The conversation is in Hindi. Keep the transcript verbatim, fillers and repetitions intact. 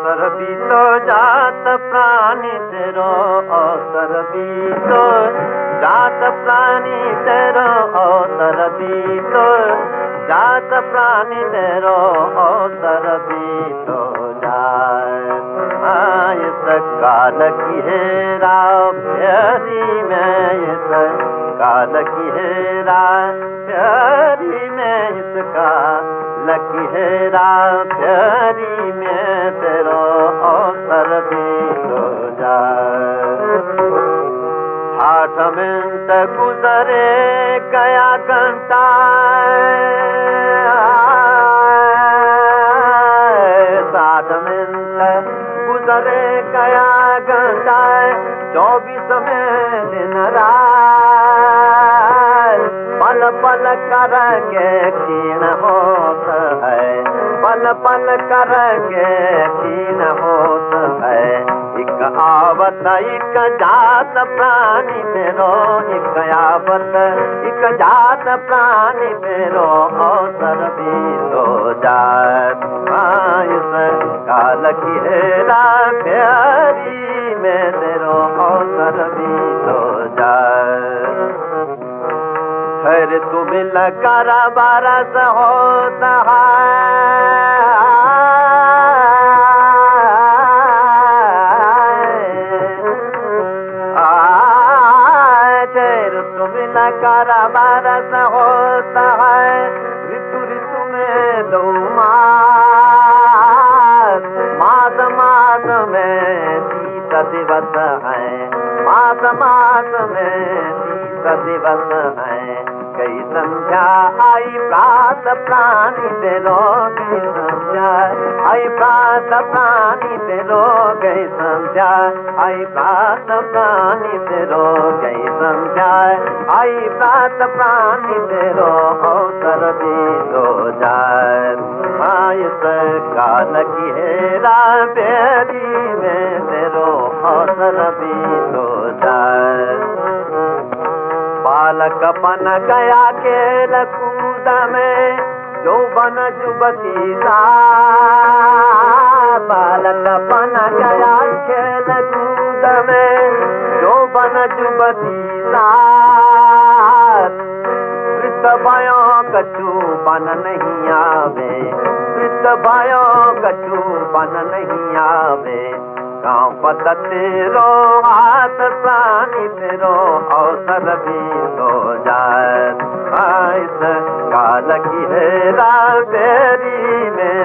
अवसर भी तो जात प्राणी तेरो अवसर भी तो जात प्राणी तेरो अवसर भी तो जात प्राणी तेरो अवसर भी तो जाए इस काल की हेरा फेरी में इस काल की हेरा फेरी में इसका लकी हेरा फेरी में तेरो अवसर भी तो जाए आठ मिनट गुजरे गया घंटा साठ मिनट गुजरे गया घंटा चौबीस में दिन रात पल पल करके क्षीण होता है पल पल करके क्षीण होता है एक आवत एक जात प्राणी तेरो एक आवत एक जात प्राणी तेरो अवसर भी तो जात इस काल की हेरा फेरी में तेरो अवसर भी तो जाए फिर तुम लकर बरस होता कर बरस होता है ऋतु ऋतु में दो मास मास मास में तीस दिवस है मास मास में तीस दिवस है कई संध्या आई प्रात प्राणी तेरो गई संध्या आई प्रात प्राणी तेरो गई संध्या आई प्रात प्राणी तेरो गई संध्या आई प्रात प्राणी तेरो अवसर भी तो जाए इस काल की हेरा फेरी में तेरो अवसर भी तो जाए बालक बन गया खेल कूद में जो बन जुबती सा बालक बन गया खेल कूद में जो बन जुबती सा वृद्ध भयो कछु बन नहीं आवे वृद्ध भयो कछु बन नहीं आवे गाँव पत तेरो हाथ प्राणी तेरो अवसर भी तो जाए इस काल की हेरा फेरी में